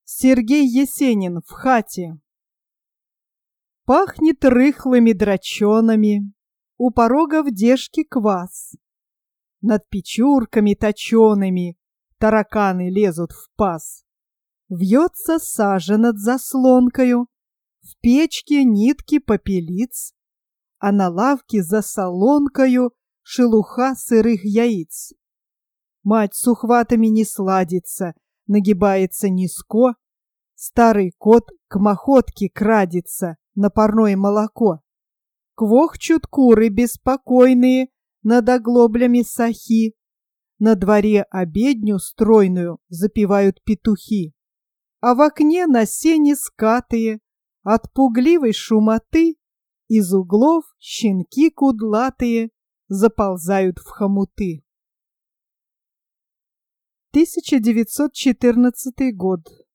Сергей Есенин в хате. Пахнет рыхлыми драчонами, у порога в дежке квас. Над печурками точеными тараканы лезут в паз. Вьется сажа над заслонкою, в печке нитки попелиц, а на лавке за солонкою шелуха сырых яиц. Мать с ухватами не сладится, нагибается низко, старый кот к махотке крадется на парное молоко. Квохчут куры беспокойные над оглоблями сахи, на дворе обедню стройную запевают петухи, а в окне на сене скатые от пугливой шумоты из углов щенки кудлатые заползают в хомуты. 1914 год.